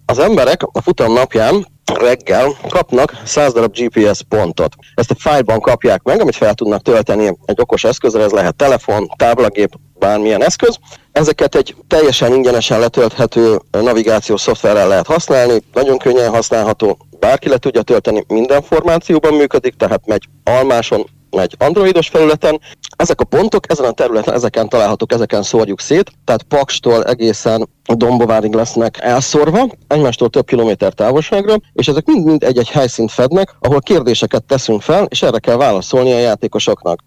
Az emberek a futam napján reggel kapnak 100 darab GPS pontot. Ezt egy fájlban kapják meg, amit fel tudnak tölteni egy okos eszközre, ez lehet telefon, táblagép, bármilyen eszköz. Ezeket egy teljesen ingyenesen letölthető navigációs szoftverrel lehet használni, nagyon könnyen használható, bárki le tudja tölteni, minden formációban működik, tehát megy almáson, megy androidos felületen. Ezek a pontok ezen a területen, ezeken találhatók, ezeken szórjuk szét, tehát Pakstól egészen Dombovárig lesznek elszórva, egymástól több kilométer távolságra, és ezek mind egy-egy helyszínt fednek, ahol kérdéseket teszünk fel, és erre kell válaszolni a játékosoknak.